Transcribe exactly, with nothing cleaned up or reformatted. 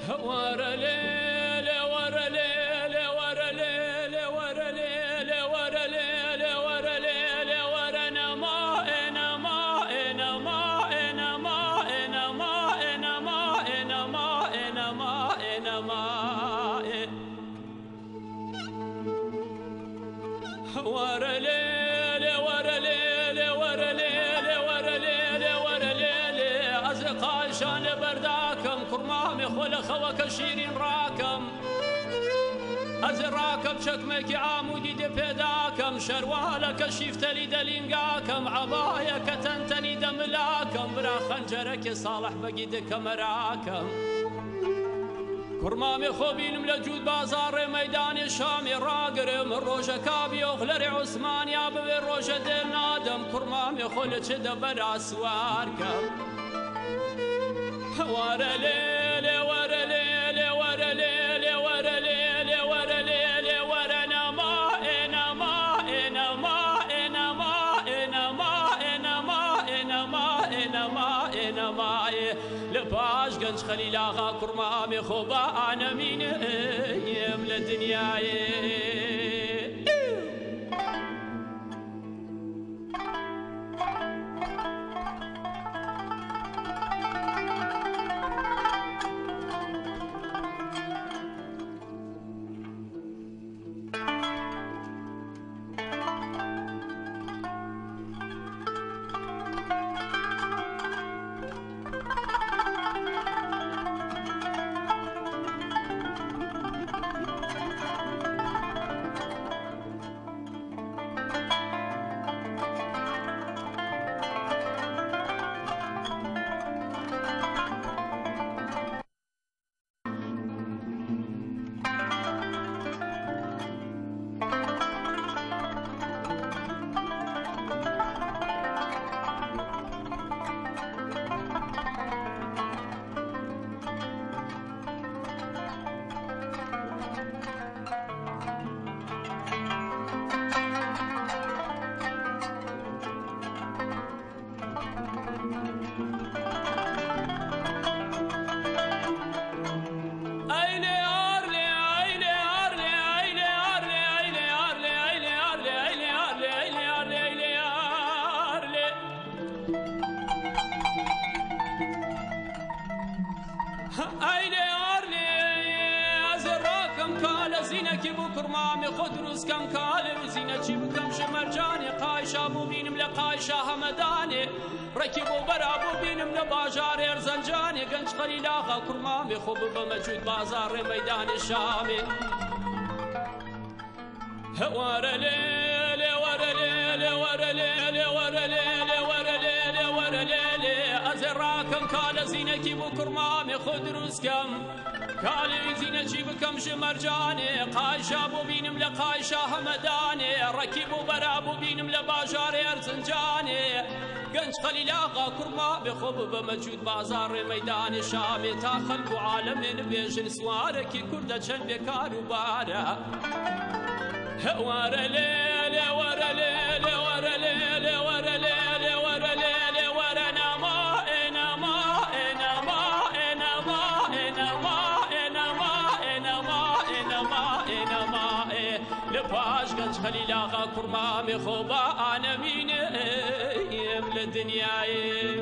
ورا ليل ورا ليل ورا ليل ورا ليل ورا ليل ورا ليل ورا نما نما نما نما نما نما نما نما نما ورا ليل ورا ليل ورا ليل ورا ليل ورا ليل أزقاي شان برداكم كرمامي خل خوك شيرين راكم أزراكم شكمك عامودي دبداكم شروالك شيفت لي دلينقاكم عبايك تنتني دملاكم برا خنجرك صالح بقيدك مراكم كرمامي خوبينم لجود بازار ميدان شامي راقرم الروجة كابي وخلري عثمان يا ببي الروجة دير نادم كرمامي خلت دبر أسواركم ورا ليل ورا ليل ورا ليل ورا ليل ورا ليل ورا نما نما نما نما نما نما نما نما نما لباش قنج خليل آغا كرمامي خوبا أنا مين يملا دنياي أيلي أرلي أزراكم كال زينك بكرمامي خدروس كم كال زينك بكم شمرجاني قايشة بو بينم لقايشة همداني ركبوا برابو بينم لباجار ارزنجاني قنج قليل آخا كرمامي خوب بمجود بازار ميدان الشامي ورا ليل ورا ليل ورا ليل ورا ليل ورا ليل ورا ليل أزراكم كال زينك بكرمامي خدروس كم كالي زينتي بكم شمرجاني قايشة بو بينم لقايشة همداني ركبوا برابو بينم لباجار ارزنجاني قنج خليل آغا كرما بخوب بمجود بازار ميدان شامي تا خلق عالم بيجن سواركي كردة چن بكار وبارا ورا ليل ورا ليل ورا ليل ورا ليل ورا ليل ورا نما نما نما نما نما نما نما نما نما لباش قنج خليل آغا كرما بخوب أنا مين يملا دنياي